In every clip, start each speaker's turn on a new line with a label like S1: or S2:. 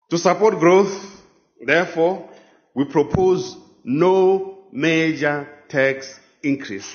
S1: To support growth, therefore, we propose no major tax increases.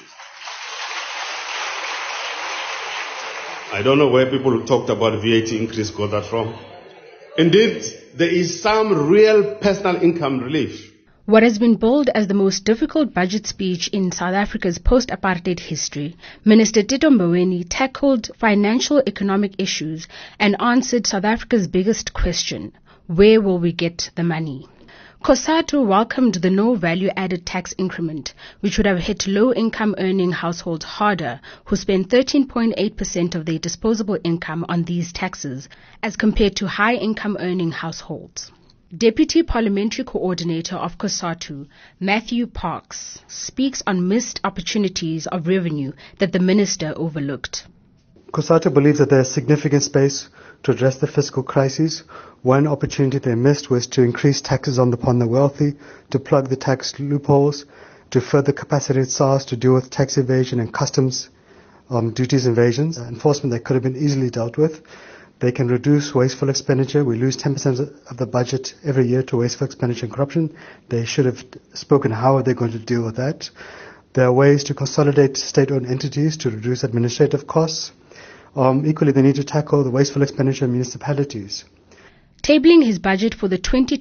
S1: I don't know where people who talked about VAT increase got that from. Indeed, there is some real personal income relief.
S2: What has been billed as the most difficult budget speech in South Africa's post-apartheid history, Minister Tito Mboweni tackled financial economic issues and answered South Africa's biggest question: where will we get the money? COSATU welcomed the no value-added tax increment, which would have hit low-income earning households harder, who spend 13.8% of their disposable income on these taxes, as compared to high-income earning households. Deputy Parliamentary Coordinator of COSATU, Matthew Parks, speaks on missed opportunities of revenue that the minister overlooked.
S3: COSATU believes that there is significant space to address the fiscal crises. One opportunity they missed was to increase taxes upon the wealthy, to plug the tax loopholes, to further capacitate SARS to deal with tax evasion and customs duties evasions, enforcement that could have been easily dealt with. They can reduce wasteful expenditure. We lose 10% of the budget every year to wasteful expenditure and corruption. They should have spoken how are they going to deal with that. There are ways to consolidate state-owned entities to reduce administrative costs. Equally, they need to tackle the wasteful expenditure in municipalities.
S2: Tabling his budget for the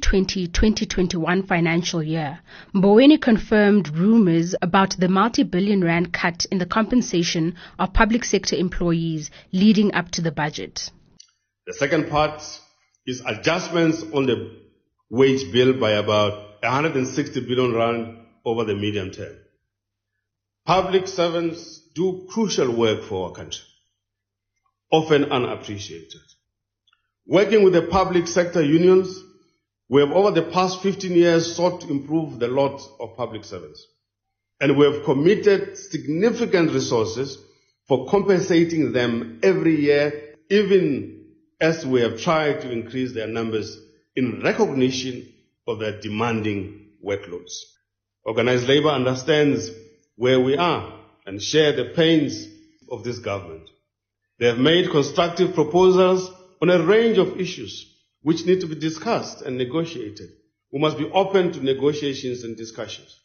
S2: 2020-2021 financial year, Mboweni confirmed rumors about the multi-billion rand cut in the compensation of public sector employees leading up to the budget.
S1: The second part is adjustments on the wage bill by about 160 billion rand over the medium term. Public servants do crucial work for our country, often unappreciated. Working with the public sector unions, we have over the past 15 years sought to improve the lot of public servants. And we have committed significant resources for compensating them every year, even as we have tried to increase their numbers in recognition of their demanding workloads. Organized labor understands where we are and share the pains of this government. They have made constructive proposals on a range of issues which need to be discussed and negotiated. We must be open to negotiations and discussions.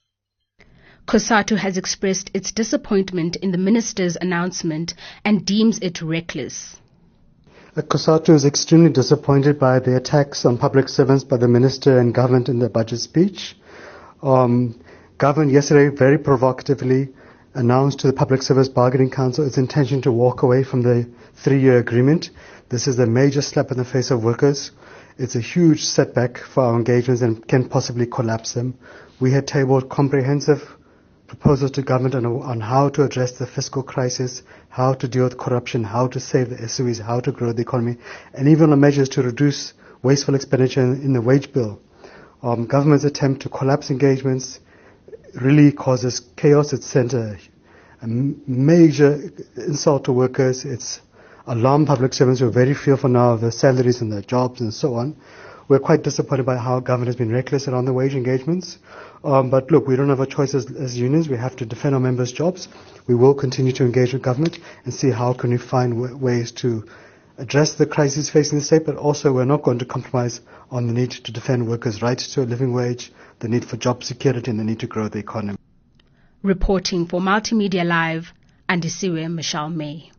S2: COSATU has expressed its disappointment in the minister's announcement and deems it reckless.
S3: COSATU is extremely disappointed by the attacks on public servants by the minister and government in the budget speech. Government yesterday very provocatively announced to the Public Service Bargaining Council its intention to walk away from the 3-year agreement. This is a major slap in the face of workers. It's a huge setback for our engagements and can possibly collapse them. We had tabled comprehensive proposals to government on how to address the fiscal crisis, how to deal with corruption, how to save the SOEs, how to grow the economy, and even on measures to reduce wasteful expenditure in the wage bill. Government's attempt to collapse engagements really causes chaos. It's sent a major insult to workers. It's alarmed public servants who are very fearful now of their salaries and their jobs and so on. We're quite disappointed by how government has been reckless around the wage engagements. But look, we don't have a choice as unions. We have to defend our members' jobs. We will continue to engage with government and see how can we find ways to address the crisis facing the state, but also we're not going to compromise on the need to defend workers' rights to a living wage, the need for job security, and the need to grow the economy.
S2: Reporting for Multimedia Live, Andisiwe Michelle May.